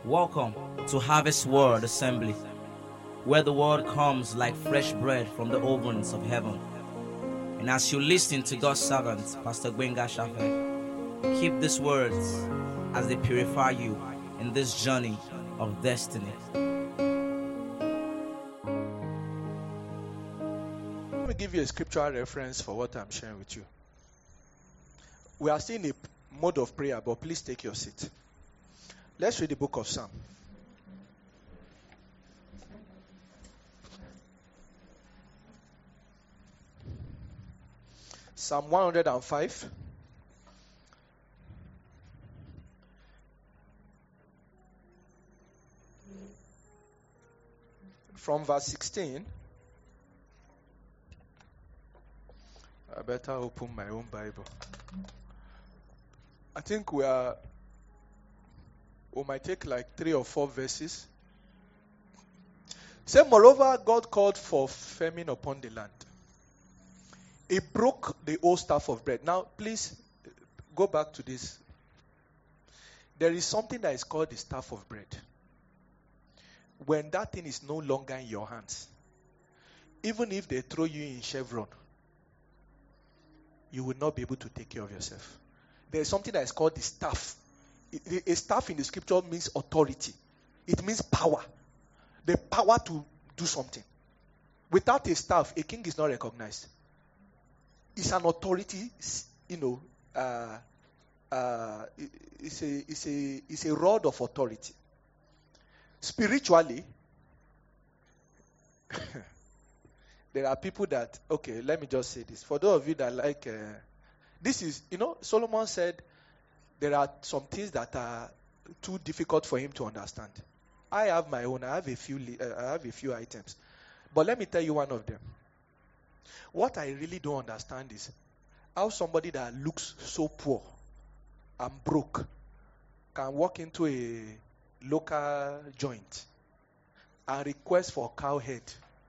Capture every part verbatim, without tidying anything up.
Welcome to Harvest Word Assembly, where the word comes like fresh bread from the ovens of heaven. And as you listen to God's servant, Pastor Gbenga Shafe, keep these words as they purify you in this journey of destiny. Let me give you a scriptural reference for what I'm sharing with you. We are still in a mode of prayer, but please take your seat. Let's read the book of Psalm. Psalm one hundred five. From verse sixteen. I better open my own Bible. I think we are, we might take like three or four verses. Say, moreover, God called for famine upon the land. He broke the old staff of bread. Now, please go back to this. There is something that is called the staff of bread. When that thing is no longer in your hands, even if they throw you in Chevron, you will not be able to take care of yourself. There is something that is called the staff. A staff in the scripture means authority. It means power. The power to do something. Without a staff, a king is not recognized. It's an authority, you know, uh, uh, it's, a, it's, a, it's a rod of authority. Spiritually, there are people that, okay, let me just say this. For those of you that like, uh, this is, you know, Solomon said there are some things that are too difficult for him to understand. I have my own, I have a few, uh, I have a few items. But let me tell you one of them. What I really don't understand is how somebody that looks so poor and broke can walk into a local joint and request for cow head.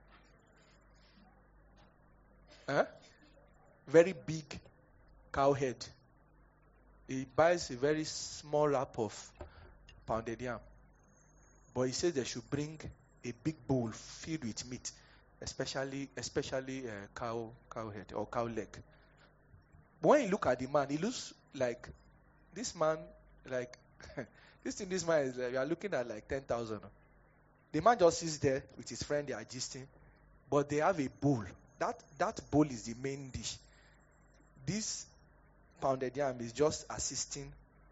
Huh? Very big cow head. He buys a very small wrap of pounded yam. But he says they should bring a big bowl filled with meat, especially especially uh, cow cow head or cow leg. But when you look at the man, he looks like this man, like this thing. This man is like, you are looking at like ten thousand. The man just sits there with his friend. They are gisting, but they have a bowl. That that bowl is the main dish. This pounded yam is just assisting.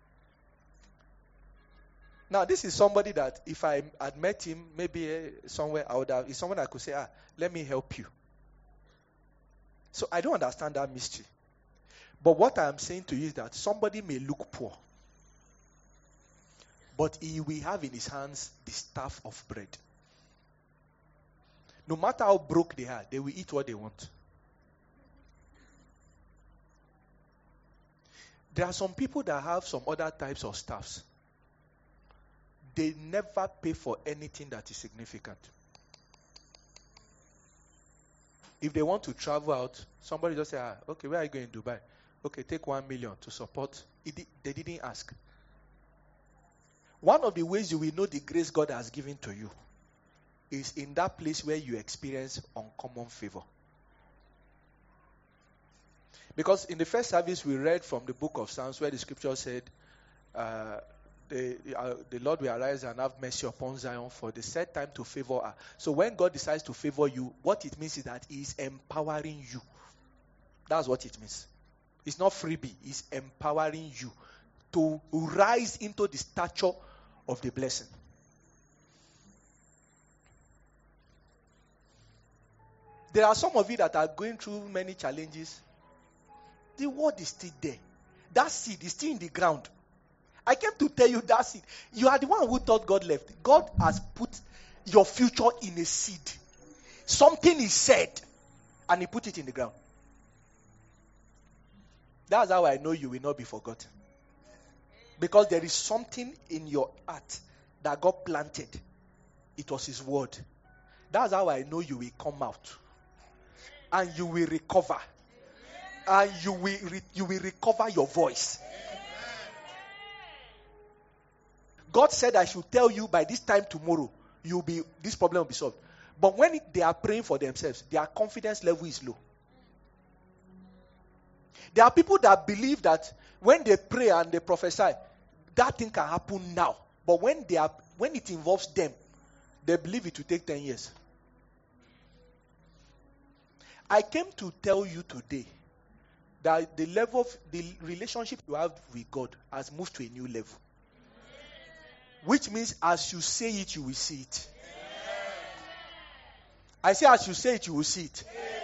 Now, this is somebody that if I had met him, maybe uh, somewhere I would have, is someone I could say, ah, let me help you. So I don't understand that mystery. But what I am saying to you is that somebody may look poor, but he will have in his hands the staff of bread. No matter how broke they are, they will eat what they want. There are some people that have some other types of staffs. They never pay for anything that is significant. If they want to travel out, somebody just say, ah, okay, where are you going to Dubai? Okay, take one million to support. It, they didn't ask. One of the ways you will know the grace God has given to you is in that place where you experience uncommon favor. Because in the first service we read from the book of Psalms where the scripture said, uh, the, uh, the Lord will arise and have mercy upon Zion for the set time to favor her. So when God decides to favor you, what it means is that He is empowering you. That's what it means. It's not freebie. It's empowering you to rise into the stature of the blessing. There are some of you that are going through many challenges. The word is still there. That seed is still in the ground. I came to tell you that seed. You are the one who thought God left. God has put your future in a seed. Something is said, and He put it in the ground. That's how I know you will not be forgotten. Because there is something in your heart that God planted. It was His word. That's how I know you will come out. And you will recover. And you will re- you will recover your voice. God said I should tell you by this time tomorrow, you'll be this problem will be solved. But when they are praying for themselves, their confidence level is low. There are people that believe that when they pray and they prophesy, that thing can happen now. But when they are when it involves them, they believe it will take ten years. I came to tell you today that the level of the relationship you have with God has moved to a new level. Which means as you say it, you will see it. I say as you say it, you will see it.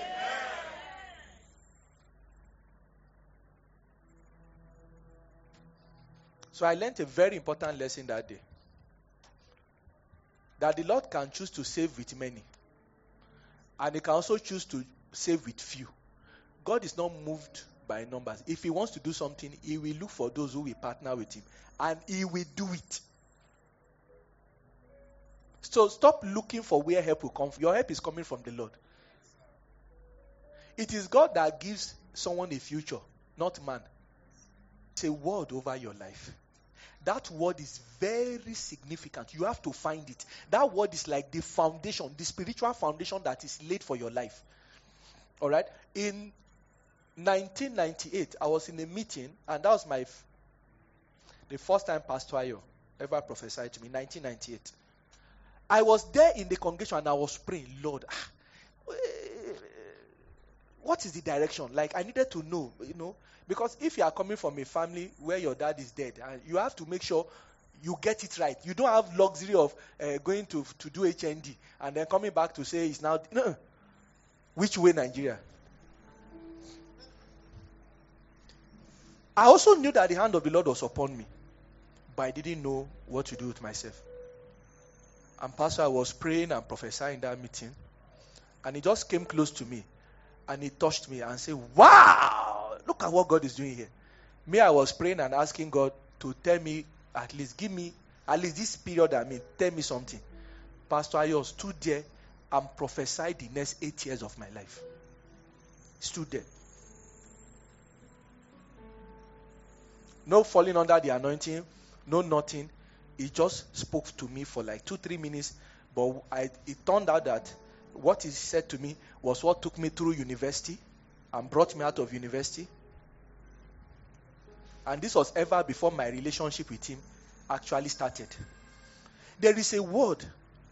So I learned a very important lesson that day. That the Lord can choose to save with many. And He can also choose to save with few. God is not moved by numbers. If He wants to do something, He will look for those who will partner with Him. And He will do it. So stop looking for where help will come from. Your help is coming from the Lord. It is God that gives someone a future, not man. It's a word over your life. That word is very significant. You have to find it. That word is like the foundation, the spiritual foundation that is laid for your life. All right? In nineteen ninety-eight, I was in a meeting, and that was my f- the first time Pastor Ayo ever prophesied to me, nineteen ninety-eight. I was there in the congregation and I was praying, Lord, what is the direction? Like, I needed to know, you know, because if you are coming from a family where your dad is dead, and you have to make sure you get it right. You don't have luxury of uh, going to to do H N D and then coming back to say it's now. No. Which way, Nigeria? I also knew that the hand of the Lord was upon me, but I didn't know what to do with myself. And Pastor, I was praying and prophesying in that meeting, and he just came close to me, and he touched me and said, "Wow, look at what God is doing here." Me, I was praying and asking God to tell me, at least give me, at least this period I mean, tell me something. Pastor Ayo stood there and prophesied the next eight years of my life. Stood there. No falling under the anointing, no nothing. He just spoke to me for like two, three minutes. But I, it turned out that what he said to me was what took me through university and brought me out of university. And this was ever before my relationship with him actually started. There is a word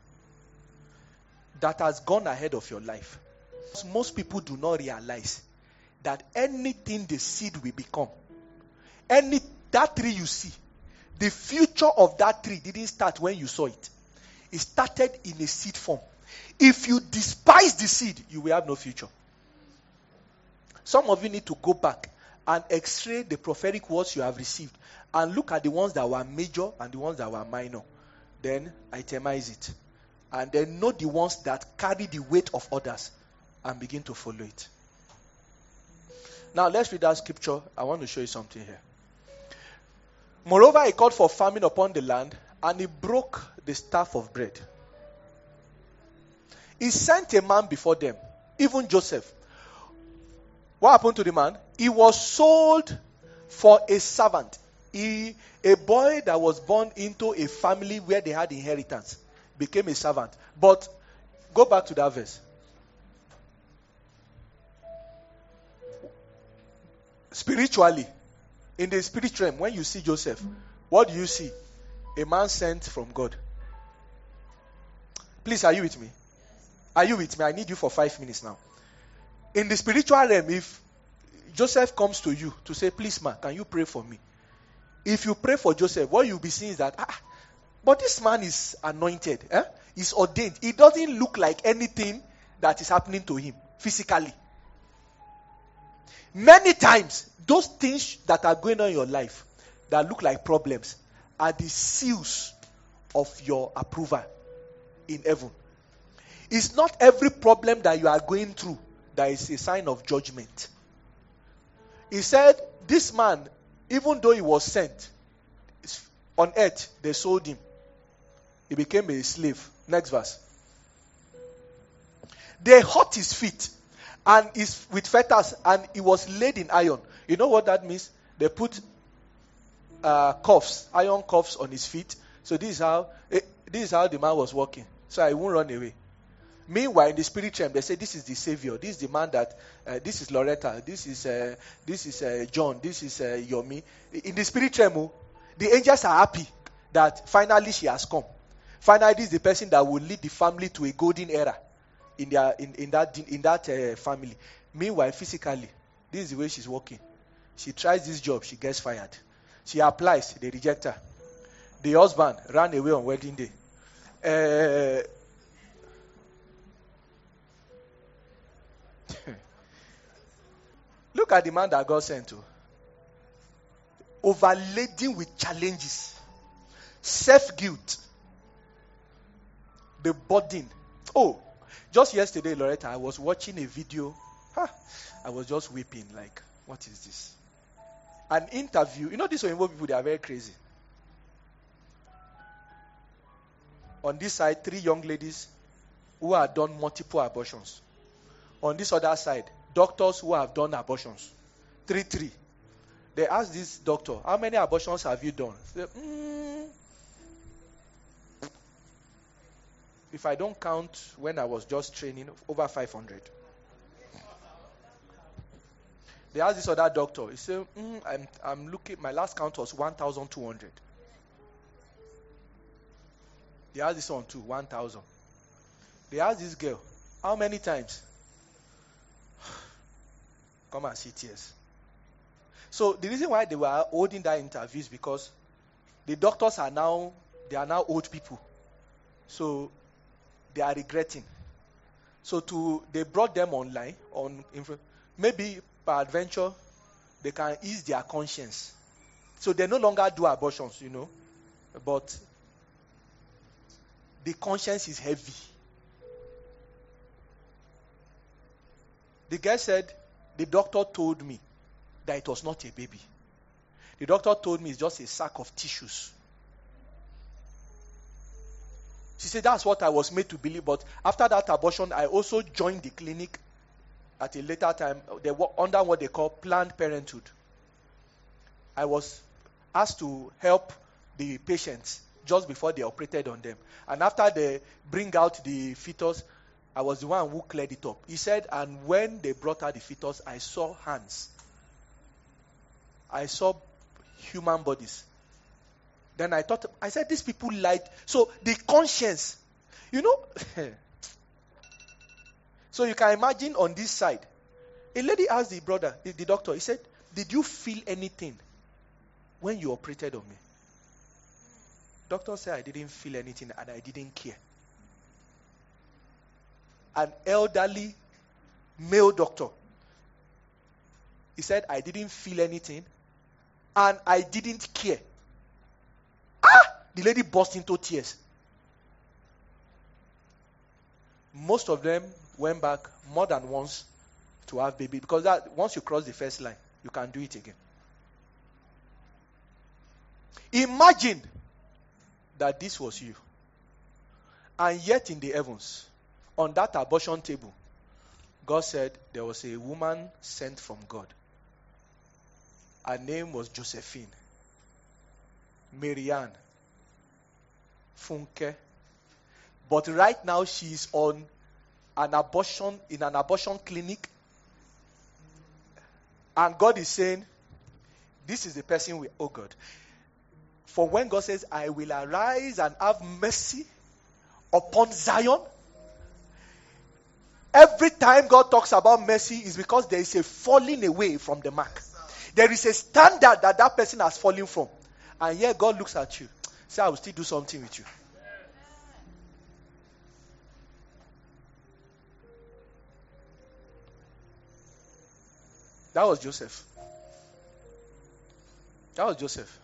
that has gone ahead of your life. Most people do not realize that anything the seed will become, any that tree you see, the future of that tree didn't start when you saw it. It started in a seed form. If you despise the seed, you will have no future. Some of you need to go back and x-ray the prophetic words you have received and look at the ones that were major and the ones that were minor. Then itemize it. And then know the ones that carry the weight of others and begin to follow it. Now let's read that scripture. I want to show you something here. Moreover, he called for famine upon the land, and he broke the staff of bread. He sent a man before them, even Joseph. What happened to the man? He was sold for a servant. He, a boy that was born into a family where they had inheritance, became a servant. But go back to that verse. Spiritually, in the spirit realm, when you see Joseph, what do you see? A man sent from God. Please, are you with me? Are you with me? I need you for five minutes now. In the spiritual realm, if Joseph comes to you to say, "Please, man, can you pray for me?" If you pray for Joseph, what you'll be seeing is that, ah, but this man is anointed. Eh? He's ordained. It doesn't look like anything that is happening to him physically. Many times, those things that are going on in your life that look like problems are the seals of your approval in heaven. It's not every problem that you are going through that is a sign of judgment. He said, this man, even though he was sent on earth, they sold him. He became a slave. Next verse. They hurt his feet and is with fetters, and he was laid in iron. You know what that means? They put uh, cuffs, iron cuffs on his feet, So this is how eh, this is how the man was walking. So I won't run away. Meanwhile, in the spirit realm, they say this is the savior. This is the man that. Uh, this is Loretta. This is uh, this is uh, John. This is uh, Yomi. In the spirit realm, oh, the angels are happy that finally she has come. Finally, this is the person that will lead the family to a golden era in their in, in that in that uh, family. Meanwhile, physically, this is the way she's working. She tries this job, she gets fired. She applies, they reject her. The husband ran away on wedding day. Uh, look at the man that God sent to. Overladen with challenges, self-guilt, the burden. Oh, just yesterday, Loretta, I was watching a video. Huh, I was just weeping like, what is this? An interview. You know, these Oyinbo people, they are very crazy. On this side, three young ladies who have done multiple abortions. On this other side, doctors who have done abortions. Three, three. They asked this doctor, how many abortions have you done? He said, mm, if I don't count when I was just training, over five hundred. They asked this other doctor. He said, mm, I'm, I'm looking, my last count was one thousand two hundred. They asked this one too, one thousand. They asked this girl, how many times? Come and see tears. So the reason why they were holding that interview is because the doctors are now, they are now old people. So they are regretting. So to they brought them online, on maybe by adventure, they can ease their conscience. So they no longer do abortions, you know. But the conscience is heavy. The guy said, the doctor told me that it was not a baby. The doctor told me it's just a sack of tissues. She said, that's what I was made to believe. But after that abortion, I also joined the clinic at a later time. They were under what they call Planned Parenthood. I was asked to help the patients just before they operated on them. And after they bring out the fetus, I was the one who cleared it up. He said, and when they brought out the fetus, I saw hands. I saw human bodies. Then I thought, I said, these people lied. So the conscience, you know. So you can imagine on this side, a lady asked the brother, the, the doctor, he said, did you feel anything when you operated on me? Doctor said, I didn't feel anything and I didn't care. An elderly male doctor, he said, I didn't feel anything and I didn't care. Ah! The lady burst into tears. Most of them went back more than once to have baby, because that once you cross the first line, you can do it again. Imagine that this was you. And yet in the heavens, on that abortion table, God said there was a woman sent from God. Her name was Josephine, Marianne, Funke. But right now she's on an abortion, in an abortion clinic. And God is saying, this is the person we, oh God. For when God says, I will arise and have mercy upon Zion. Every time God talks about mercy is because there is a falling away from the mark. There is a standard that that person has fallen from. And yet God looks at you. Say, I will still do something with you. That was Joseph. That was Joseph.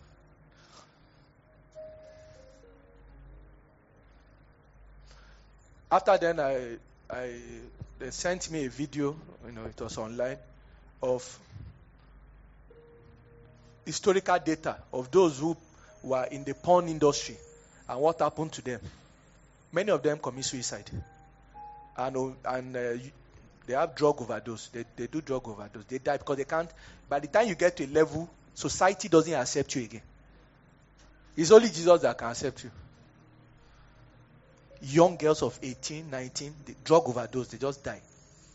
After then, I, I, they sent me a video, you know, it was online, of historical data of those who were in the porn industry and what happened to them. Many of them commit suicide. And, and uh, they have drug overdose. They, they do drug overdose. They die because they can't. By the time you get to a level, society doesn't accept you again. It's only Jesus that can accept you. Young girls of eighteen, nineteen, the drug overdose, they just die.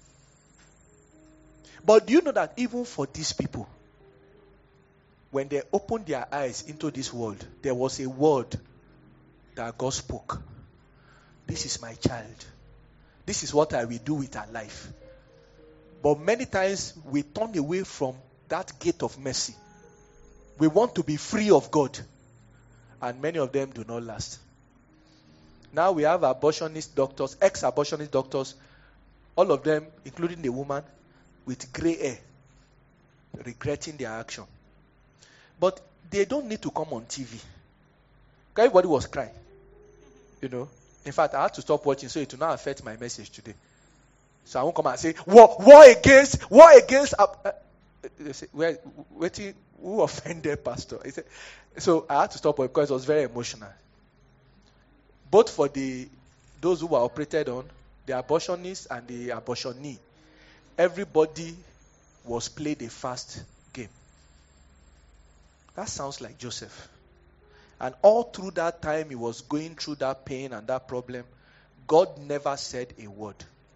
But do you know that even for these people, when they opened their eyes into this world, there was a word that God spoke. This is my child. This is what I will do with her life. But many times we turn away from that gate of mercy. We want to be free of God. And many of them do not last. Now we have abortionist doctors, ex-abortionist doctors, all of them, including the woman, with gray hair, regretting their action. But they don't need to come on T V. Everybody was crying. You know. In fact, I had to stop watching so it will not affect my message today. So I won't come and say, war, war against, war against. Uh, uh, they say, where, waiting, who offended Pastor? He said, so I had to stop because it was very emotional. Both for the those who were operated on, the abortionists and the abortionee, everybody was played a fast game. That sounds like Joseph. And all through that time he was going through that pain and that problem, God never said a word.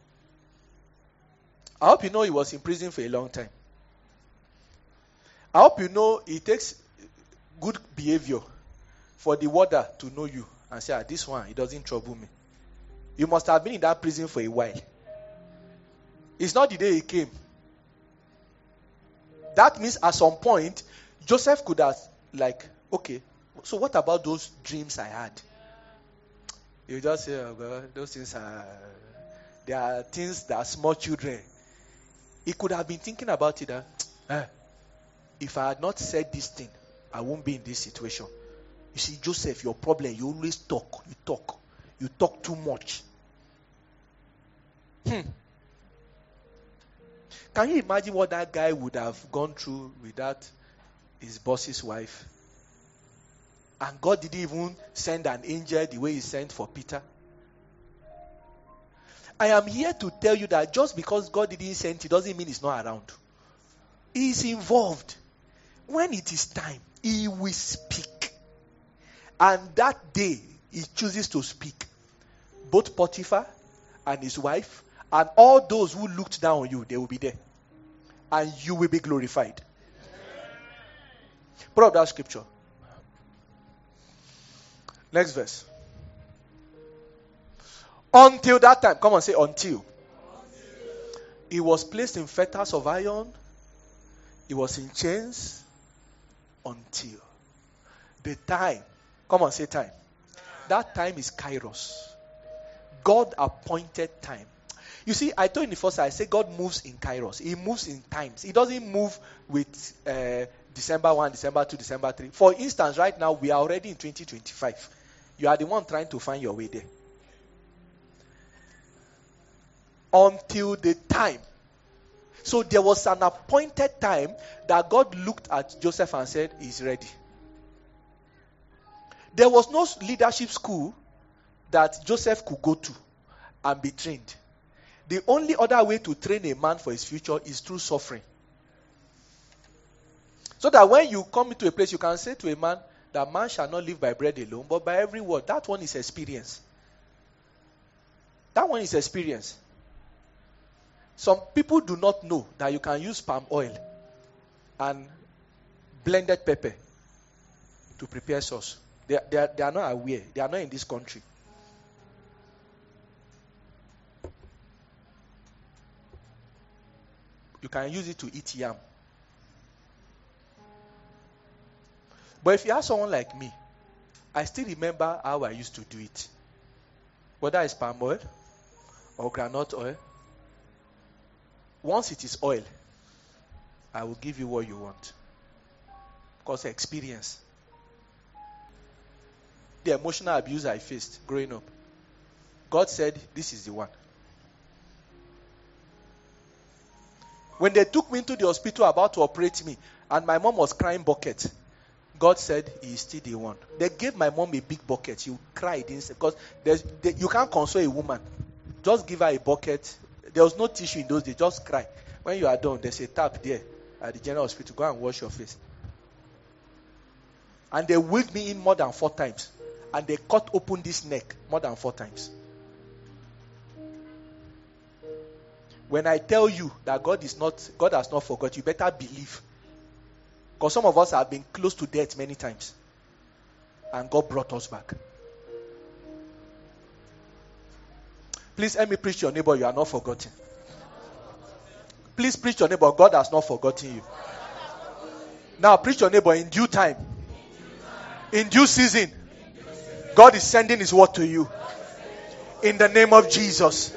I hope you know he was in prison for a long time. I hope you know it takes good behavior for the warder to know you and say, ah, this one, it doesn't trouble me. You must have been in that prison for a while. It's not the day he came. That means at some point, Joseph could have, like, okay, so what about those dreams I had? You just say, oh God, those things are, they are things that are small children. He could have been thinking about it. That, eh, if I had not said this thing, I won't be in this situation. You see, Joseph, your problem, you always talk. You talk. You talk too much. Hmm. Can you imagine what that guy would have gone through without his boss's wife? And God didn't even send an angel the way he sent for Peter. I am here to tell you that just because God didn't send it doesn't mean he's not around. He is involved. When it is time, he will speak. And that day, he chooses to speak. Both Potiphar and his wife and all those who looked down on you, they will be there. And you will be glorified. Put up that scripture. Next verse. Until that time. Come on, say until. until. He was placed in fetters of iron. He was in chains. Until. The time. Come on, say time. That time is Kairos. God appointed time. You see, I told you in the first, I say God moves in Kairos. He moves in times. He doesn't move with uh, December first, December second, December third. For instance, right now, we are already in twenty twenty-five. You are the one trying to find your way there. Until the time. So there was an appointed time that God looked at Joseph and said, he's ready. There was no leadership school that Joseph could go to and be trained. The only other way to train a man for his future is through suffering. So that when you come into a place, you can say to a man, that man shall not live by bread alone, but by every word. That one is experience. That one is experience. Some people do not know that you can use palm oil and blended pepper to prepare sauce. They, they, are, they are not aware. They are not in this country. You can use it to eat yam. But if you have someone like me, I still remember how I used to do it. Whether it's palm oil or granite oil. Once it is oil, I will give you what you want. Because experience. The emotional abuse I faced growing up. God said, this is the one. When they took me into the hospital about to operate me, and my mom was crying bucket, God said, he is still the one. They gave my mom a big bucket. She cried inside because they, you can't console a woman. Just give her a bucket. There was no tissue in those days. Just cry. When you are done, there's a tap there at the general hospital. Go and wash your face. And they wheeled me in more than four times. And they cut open this neck more than four times. When I tell you that God is not, God has not forgot, you better believe. Because some of us have been close to death many times. And God brought us back. Please let me preach to your neighbor, you are not forgotten. Please preach to your neighbor, God has not forgotten you. Now preach to your neighbor, in due time. In due season. God is sending his word to you. In the name of Jesus.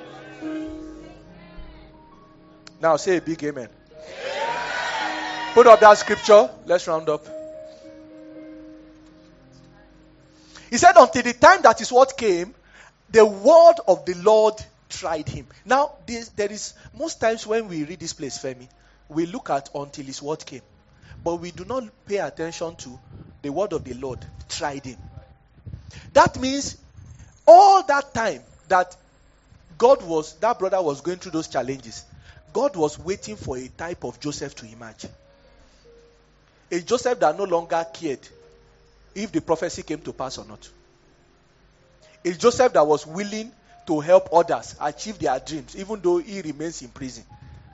Now say a big amen. Amen. Put up that scripture. Let's round up. He said, until the time that his word came, the word of the Lord tried him. Now, this, there is, most times when we read this place, Femi, we look at until his word came. But we do not pay attention to the word of the Lord tried him. That means all that time that God was, that brother was going through those challenges, God was waiting for a type of Joseph to emerge. A Joseph that no longer cared if the prophecy came to pass or not. A Joseph that was willing to help others achieve their dreams, even though he remains in prison.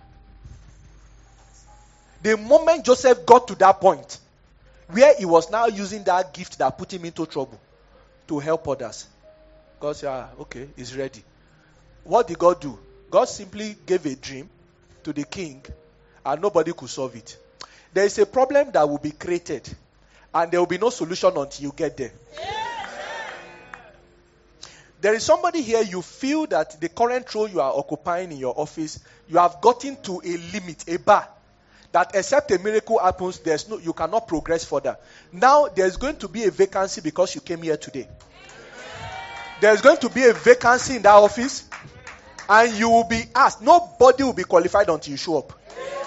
The moment Joseph got to that point, where he was now using that gift that put him into trouble to help others, God said, ah, okay, he's ready. What did God do? God simply gave a dream to the king, and nobody could solve it. There is a problem that will be created, and there will be no solution until you get there. There is somebody here, you feel that the current role you are occupying in your office, you have gotten to a limit, a bar, that except a miracle happens, there's no, you cannot progress further. Now, there's going to be a vacancy because you came here today. There's going to be a vacancy in that office, and you will be asked. Nobody will be qualified until you show up.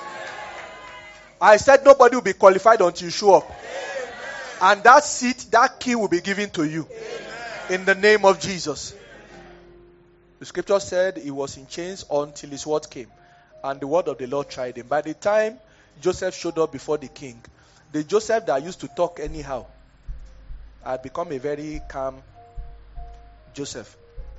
I said nobody will be qualified until you show up. And that seat, that key will be given to you. In the name of Jesus. The scripture said he was in chains until his word came. And the word of the Lord tried him. By the time Joseph showed up before the king, the Joseph that used to talk anyhow had become a very calm Joseph.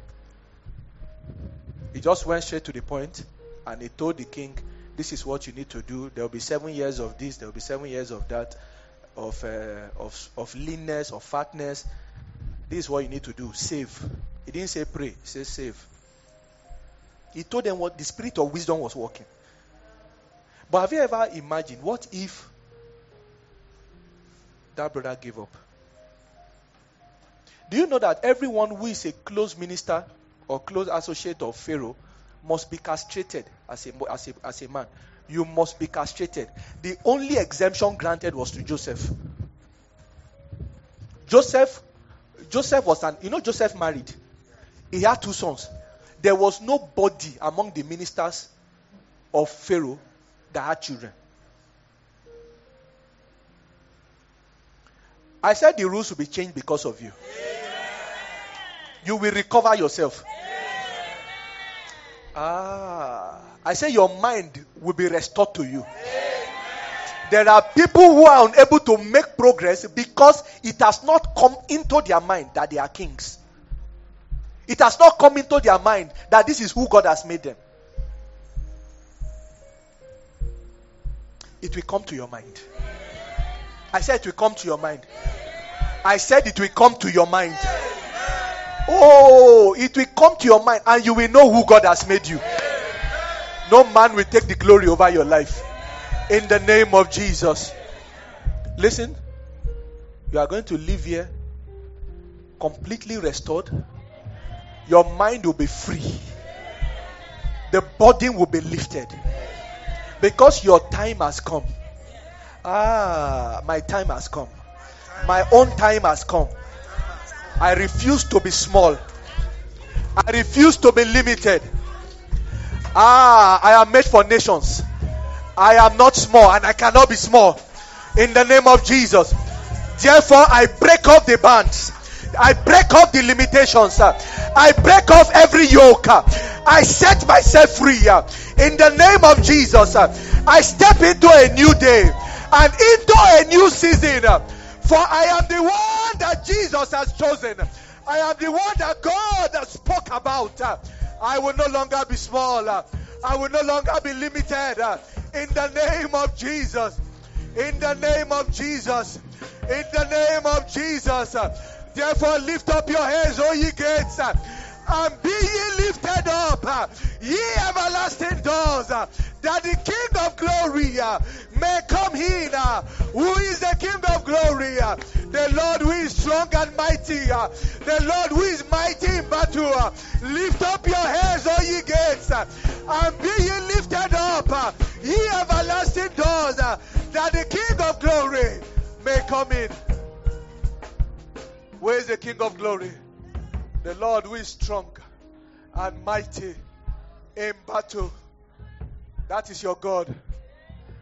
He just went straight to the point and he told the king, this is what you need to do. There will be seven years of this, there will be seven years of that, of uh, of of leanness, of fatness. This is what you need to do. Save. He didn't say pray. He said save. He told them what the spirit of wisdom was working. But have you ever imagined, what if that brother gave up? Do you know that everyone who is a close minister or close associate of Pharaoh must be castrated as a, as a, as a man? You must be castrated. The only exemption granted was to Joseph. Joseph Joseph was an, you know Joseph married. He had two sons. There was nobody among the ministers of Pharaoh that had children. I said the rules will be changed because of you. You will recover yourself. Ah, I say your mind will be restored to you. There are people who are unable to make progress because it has not come into their mind that they are kings. It has not come into their mind that this is who God has made them. It will come to your mind. I said it will come to your mind. I said it will come to your mind. Oh, it will come to your mind and you will know who God has made you. No man will take the glory over your life. In the name of Jesus. Listen, you are going to live here completely restored. Your mind will be free. The burden will be lifted. Because your time has come. Ah, my time has come. My own time has come. I refuse to be small. I refuse to be limited. Ah, I am made for nations. I am not small and I cannot be small. In the name of Jesus. Therefore, I break off the bands. I break off the limitations. I break off every yoke. I set myself free. In the name of Jesus, I step into a new day and into a new season For I am the one that Jesus has chosen. I am the one that God spoke about. I will no longer be small. I will no longer be limited. In the name of Jesus. In the name of Jesus. In the name of Jesus. Therefore lift up your heads, O ye gates, and be ye lifted up, ye everlasting doors, that the King of glory may come in. Who is the King of glory? The Lord who is strong and mighty. The Lord who is mighty in battle. Lift up your heads, O ye gates, and be ye lifted up, ye everlasting doors, that the King of glory may come in. Where is the King of glory? The Lord who is strong and mighty in battle. That is your God.